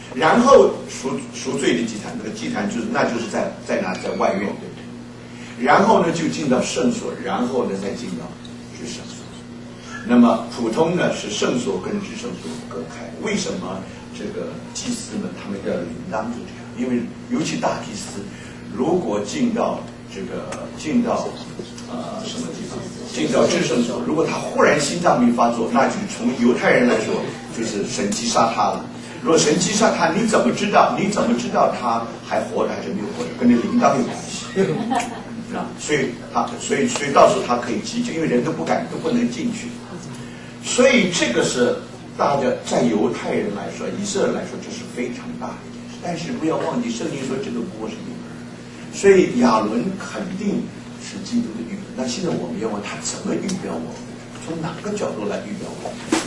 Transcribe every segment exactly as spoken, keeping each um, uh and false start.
然后赎赎罪的祭坛，那个祭坛就是那就是在在哪在外院，对不对？然后呢就进到圣所，然后呢再进到至圣所。那么普通呢是圣所跟至圣所隔开。为什么这个祭司们他们要铃铛就这样？因为尤其大祭司，如果进到这个进到呃什么地方，进到至圣所，如果他忽然心脏病发作，那就是从犹太人来说，就是神击杀他了。如果神击杀他，你怎么知道？你怎么知道他还活着还是没有活着？跟那铃铛有关系，啊，所以他所以所以到时候他可以急救，因为人都不敢都不能进去，所以这个是大家在犹太人来说，以色列来说，这是非常大的一件事。但是不要忘记，圣经说这个锅是一个人，所以亚伦肯定是基督的预表。那现在我们要问他怎么预表我们？从哪个角度来预表我们？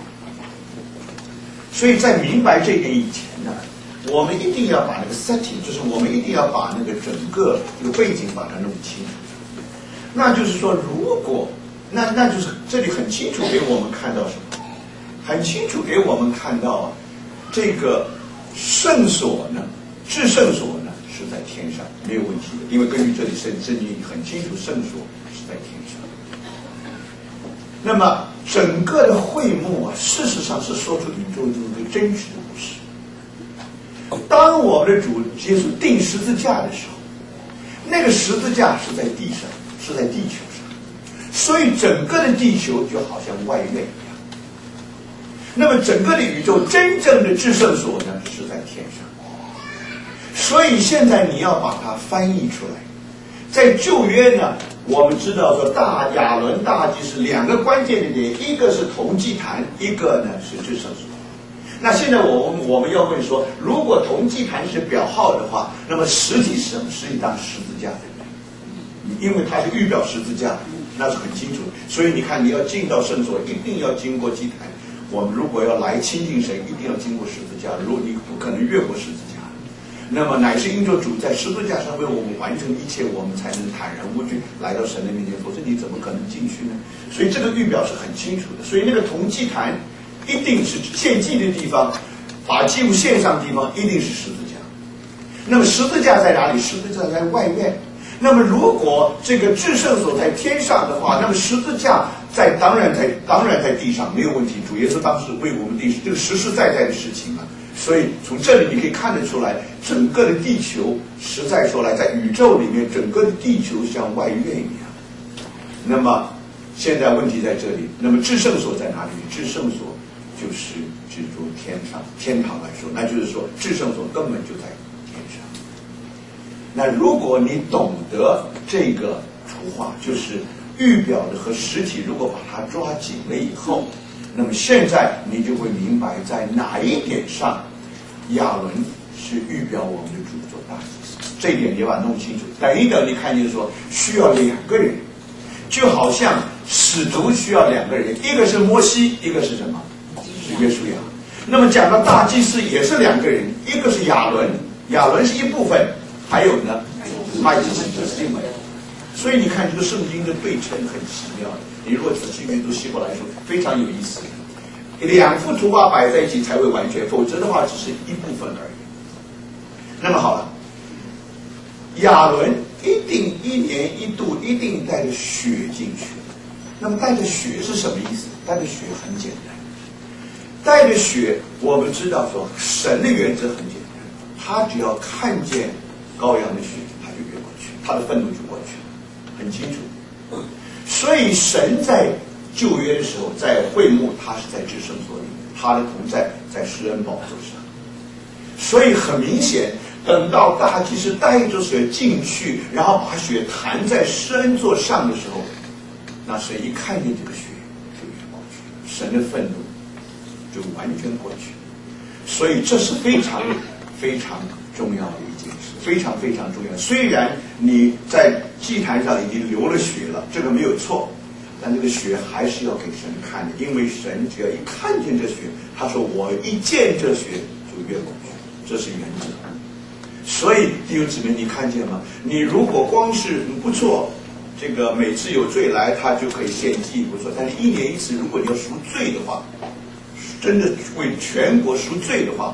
所以在明白这一点以前呢，我们一定要把那个 setting， 就是我们一定要把那个整个这个背景把它弄清楚。那就是说，如果那那就是这里很清楚给我们看到什么？很清楚给我们看到这个圣所呢，至圣所呢是在天上，没有问题的，因为根据这里圣圣经很清楚，圣所是在天上。那么整个的会幕啊，事实上是说出宇宙中最真实的故事。当我们的主耶稣钉十字架的时候，那个十字架是在地上，是在地球上，所以整个的地球就好像外院一样。那么整个的宇宙真正的至圣所呢，是在天上。所以现在你要把它翻译出来。在旧约呢，我们知道说大亚伦大祭司两个关键的点，一个是铜祭坛，一个呢是至圣所。那现在我们我们要问说，如果铜祭坛是表号的话，那么实体是什么？实际上十字架，对不对？因为它是预表十字架，那是很清楚的。所以你看，你要进到圣所，一定要经过祭坛。我们如果要来亲近神，一定要经过十字架。如果你不可能越过十字架，那么乃是因着主在十字架上为我们完成一切，我们才能坦然无惧来到神的面前，否则你怎么可能进去呢？所以这个预表是很清楚的。所以那个铜祭坛一定是献祭的地方，把祭物献上的地方一定是十字架。那么十字架在哪里？十字架在外面。那么如果这个至圣所在天上的话，那么十字架在当然在当然在地上没有问题。主耶稣当时为我们定这个实实在在的事情啊。所以从这里你可以看得出来，整个的地球实在说来，在宇宙里面，整个的地球像外院一样。那么现在问题在这里，那么至圣所在哪里？至圣所就是指着天上天堂来说，那就是说至圣所根本就在天上。那如果你懂得这个图画，就是预表的和实体，如果把它抓紧了以后，那么现在你就会明白，在哪一点上亚伦是预表我们的主做大祭司，这一点你要把它弄清楚。等一等，你看见说需要两个人，就好像使徒需要两个人，一个是摩西，一个是什么？是约书亚。那么讲到大祭司也是两个人，一个是亚伦，亚伦是一部分，还有呢，大祭司就是另外一个。所以你看这个圣经的对称很奇妙的，你如果仔细阅读希伯来书，非常有意思。两幅图画摆在一起才会完全，否则的话只是一部分而已。那么好了，亚伦一定一年一度一定带着血进去。那么带着血是什么意思？带着血很简单，带着血我们知道说神的原则很简单，他只要看见羔羊的血，他就越过去，他的愤怒就过去了，很清楚。所以神在旧约的时候，在会幕，他是在至圣所里面，他的同在在施恩宝座上。所以很明显，等到大祭司带着血进去，然后把血弹在施恩座上的时候，那神一看见这个血就越过去，神的愤怒就完全过去。所以这是非常非常重要的一件事，非常非常重要。虽然你在祭坛上已经流了血了，这个没有错，但这个血还是要给神看的，因为神只要一看见这血，他说我一见这血就越过去，这是原则。所以弟兄姊妹，你看见吗？你如果光是不错，这个每次有罪来他就可以献祭不错，但是一年一次，如果你要赎罪的话，真的为全国赎罪的话，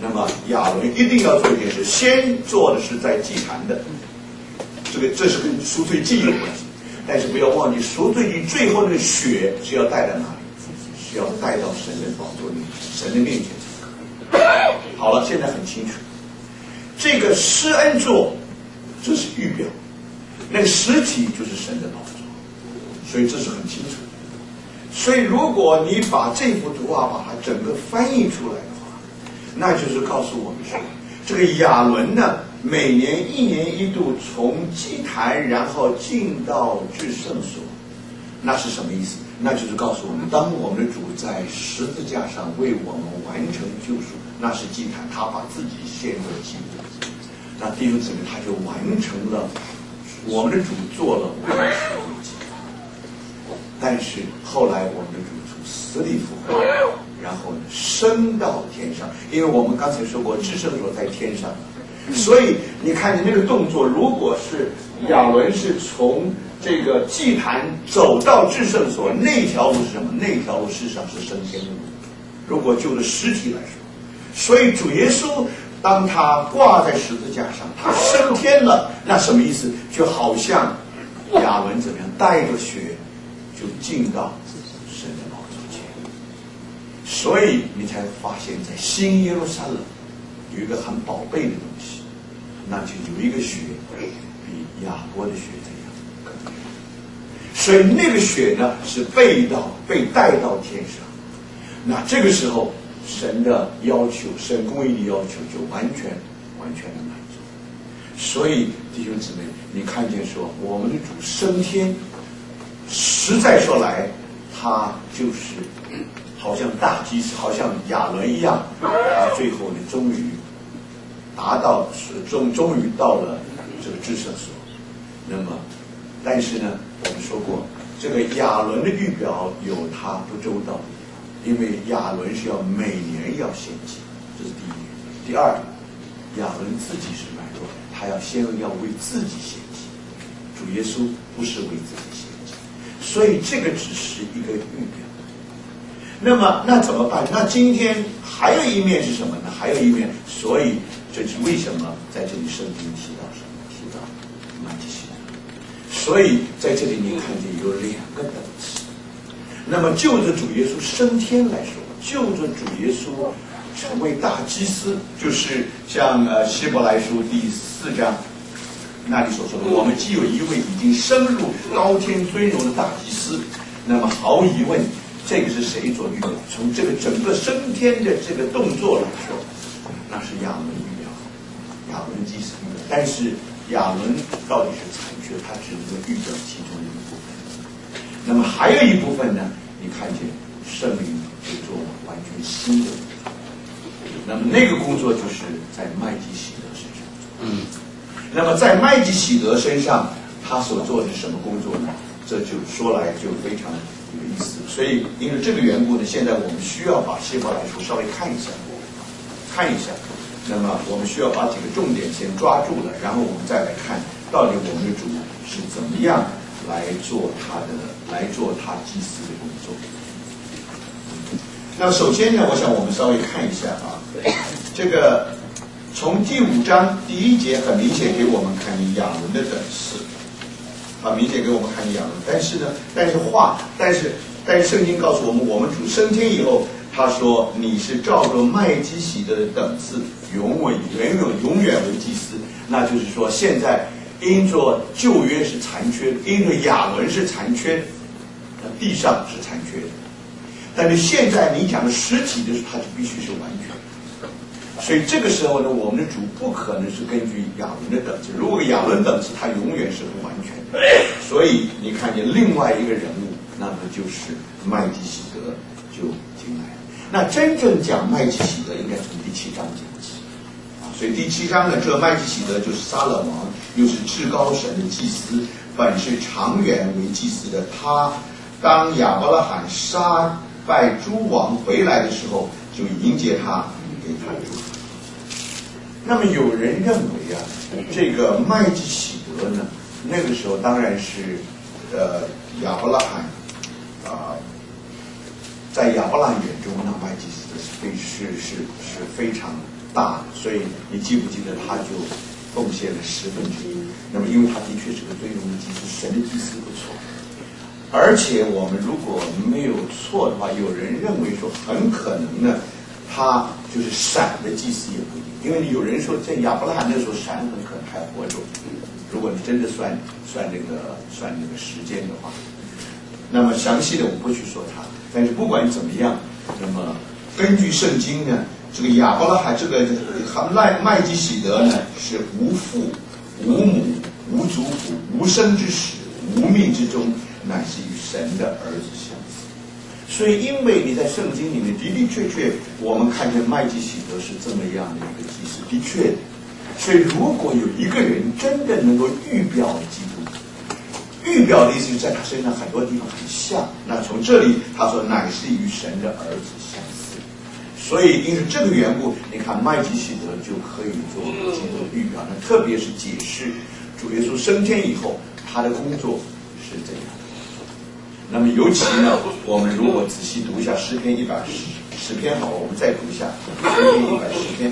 那么亚伦一定要做一件事，先做的是在祭坛的，这个这是跟赎罪祭有关系。但是不要忘记，赎罪祭最后那个血是要带到哪里？是要带到神的宝座里，神的面前才可以。好了，现在很清楚，这个施恩座这是预表，那个实体就是神的宝座，所以这是很清楚的。所以如果你把这幅图画把它整个翻译出来的话，那就是告诉我们说，这个亚伦呢，每年一年一度从祭坛然后进到至圣所，那是什么意思？那就是告诉我们，当我们的主在十字架上为我们完成救赎，那是祭坛，他把自己献作祭物，那弟兄姊妹，他就完成了我们的主做了我们的赎罪祭。但是后来我们的主从死里复活，然后升到天上，因为我们刚才说过至圣所在天上，所以你看见那个动作，如果是亚伦是从这个祭坛走到至圣所，那条路是什么？那条路事实上是升天的路，如果就着实体来说。所以主耶稣当他挂在十字架上，他升天了，那什么意思？就好像亚伦怎么样带着血就进到神的宝座前，所以你才发现在新耶路撒冷有一个很宝贝的东西，那就有一个血比雅各的血这样更美。所以那个血呢是被到被带到天上，那这个时候神的要求，神公义的要求就完全完全的满足。所以弟兄姊妹，你看见说我们的主升天，实在说来，他就是好像大祭司，好像亚伦一样，他最后呢终于达到，终终于到了这个至圣所。那么，但是呢，我们说过，这个亚伦的预表有他不周到的地方，因为亚伦是要每年要献祭，这是第一点。第二，亚伦自己是软弱的，他要先要为自己献祭，主耶稣不是为自己献祭，所以这个只是一个预表。那么那怎么办？那今天还有一面是什么呢？还有一面，所以这是为什么在这里圣经提到什么？提到麦基洗德。所以在这里你看见有两个等次。那么就着主耶稣升天来说，就着主耶稣成为大祭司，就是像呃希伯来书第四章那里所说的，我们既有一位已经升入高天尊荣的大祭司，那么毫无疑问，这个是谁做预表？从这个整个升天的这个动作来说，那是亚伦预表，亚伦祭司预表。但是亚伦到底是残缺，他只能预表其中的一部分。那么还有一部分呢，你看见圣灵就做了完全新的工作。那么那个工作就是在麦基洗德身上。嗯。那么在麦基洗德身上，他所做的是什么工作呢？这就说来就非常有意思。所以因为这个缘故呢，现在我们需要把希伯来书稍微看一下，看一下。那么我们需要把几个重点先抓住了，然后我们再来看到底我们的主是怎么样来做他的，来做他祭司的工作。那首先呢，我想我们稍微看一下啊，这个从第五章第一节很明显给我们看亚伦的等次，很明显给我们看亚伦。但是呢，但是话，但是但是圣经告诉我们，我们主升天以后，他说你是照着麦基洗德的等次，永远永远永远为祭司。那就是说，现在因着旧约是残缺的，因着亚伦是残缺的，地上是残缺的。但是现在你讲的实体的时候，它就必须是完全的。所以这个时候呢，我们的主不可能是根据亚伦的等次。如果亚伦等次，他永远是不完全的。所以你看见另外一个人物，那么就是麦基洗德就进来了。那真正讲麦基洗德，应该从第七章讲起啊。所以第七章呢，这麦基洗德就是撒冷王，又是至高神的祭司，本是长远为祭司的。他当亚伯拉罕杀败诸王回来的时候，就迎接他，给他祝福。那么有人认为啊，这个麦基洗德呢，那个时候当然是呃亚伯拉罕啊、呃，在亚伯拉罕眼中，那麦基洗德是非是是是非常大，所以你记不记得他就奉献了十分之一？那么，因为他的确是个尊荣的祭司，神的祭司不错。而且我们如果没有错的话，有人认为说很可能呢，他就是闪的祭司也不一定，因为有人说在亚伯拉罕那时候闪很可能还活着。如果你真的算算这个算这个时间的话，那么详细的我不去说他，但是不管怎么样，那么根据圣经呢，这个亚伯拉罕这个麦麦基洗德呢是无父无母无族谱无生之始无命之中，乃是与神的儿子相似。所以因为你在圣经里面的的确确我们看见麦基洗德是这么样的一个祭司，的确，所以如果有一个人真的能够预表基督，预表的意思是在他身上很多地方很像，那从这里他说乃是与神的儿子相似。所以因为这个缘故，你看麦基洗德就可以做基督的预表，那特别是解释主耶稣升天以后他的工作是这样的。那么尤其呢，我们如果仔细读一下诗篇一百十十篇好，我们再读一下诗篇一百十篇，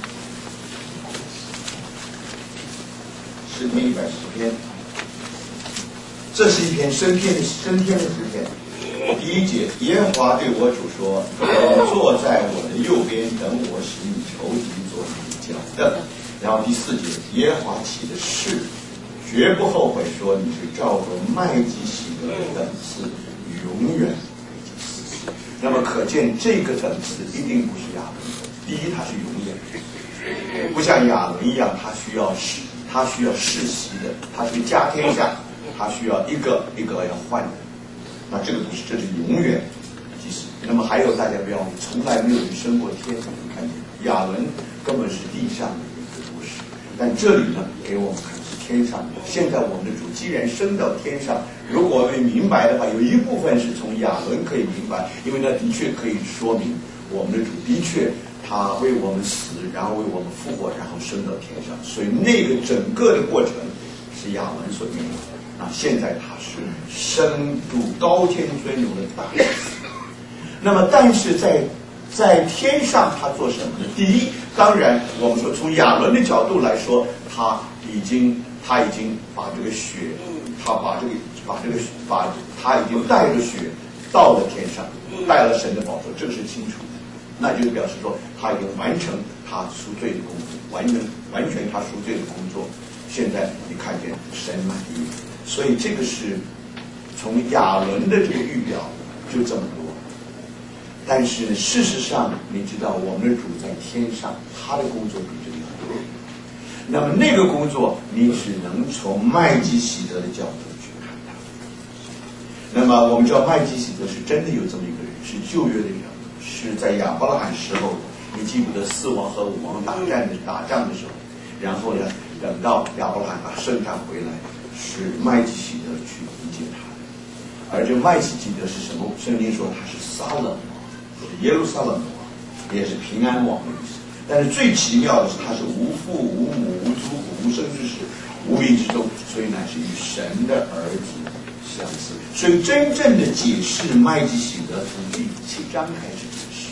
诗篇一百十篇，这是一篇升天的升天的诗篇。第一节，耶和华对我主说：“我坐在我的右边，等我使你仇敌做你脚凳。”然后第四节，耶和华起的誓，绝不后悔，说你是照着麦基洗德的等次，永远为祭司。那么可见这个等次一定不是亚伦的。第一，他是永远，不像亚伦一样，他需要世，他需要世袭的，他是家天下，他需要一个一个要换的。那这个不是，这是永远祭司。那么还有大家不要忘记，从来没有人升过天，你看见亚伦根本是地上的一个故事，但这里呢给我们看是天上的。现在我们的主既然升到天上，如果我们明白的话，有一部分是从亚伦可以明白，因为那的确可以说明我们的主的确他为我们死，然后为我们复活，然后升到天上，所以那个整个的过程是亚伦所命令的。那现在他是升入高天尊荣的大祭司。那么但是在在天上他做什么呢？第一，当然我们说从亚伦的角度来说，他已经他已经把这个血，他把这个把这个把他已经带着血到了天上，带了神的宝座，这个是清楚的。那就表示说他已经完成他赎罪的工作，完成完全他赎罪的工作。现在你看见神满意，所以这个是从亚伦的这个预表就这么多。但是呢，事实上你知道我们的主在天上，他的工作比这个要多。那么那个工作你只能从麦基洗德的角度去看他。那么我们知道麦基洗德是真的有这么一个人，是旧约的人，是在亚伯拉罕时候，你记不得四王和五王打战的打仗的时候，然后呢等到亚伯拉罕把圣战回来，是麦基洗德去迎接他的。而这麦基洗德是什么？圣经说他是撒冷王，是耶路撒冷王，也是平安王的意思。但是最奇妙的是，他是无父无母无祖母无生之始无命之中，所以乃是与神的儿子相似。所以真正的解释麦基洗德从第七章开始解释。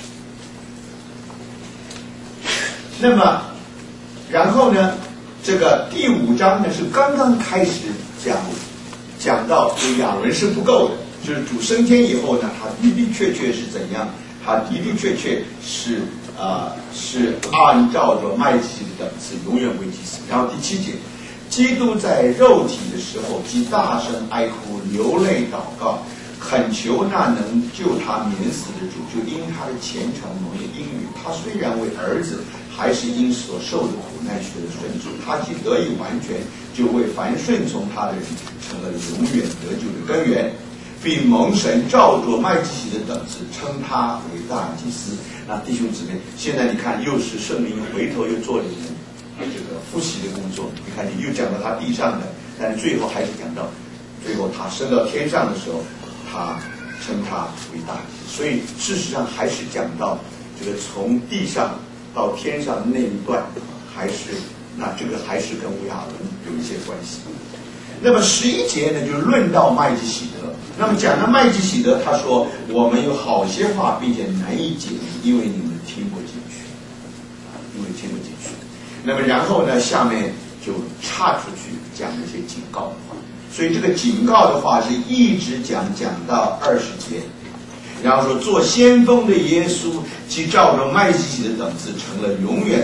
那么然后呢，这个第五章呢是刚刚开始讲讲到这个亚伦是不够的，就是主升天以后呢，他的的确确是怎样，他的的确确是啊、呃、是按照着麦基洗德的等次永远为祭司。然后第七节，基督在肉体的时候，即大声哀哭，流泪祷告，恳求那能救他免死的主，就因他的虔诚蒙了应允。他虽然为儿子，还是因所受的苦难学的顺从。他既得以完全，就为凡顺从他的人成了永远得救的根源，并蒙神照着麦基洗德等次称他为大祭司。那弟兄姊妹，现在你看，又是圣灵回头又做了一个这个复习的工作。你看，你又讲到他地上的，但是最后还是讲到最后他升到天上的时候，他称他为大祭司。所以事实上还是讲到这个从地上到天上的那一段，还是那这个还是跟亚伦有一些关系。那么十一节呢，就论到麦基洗德。那么讲到麦基洗德，他说我们有好些话，并且难以解明，因为你们听不进去，因为听结束。那么然后呢，下面就岔出去讲一些警告的话，所以这个警告的话是一直讲讲到二十节，然后说做先锋的耶稣，即照着麦基洗的等次成了永远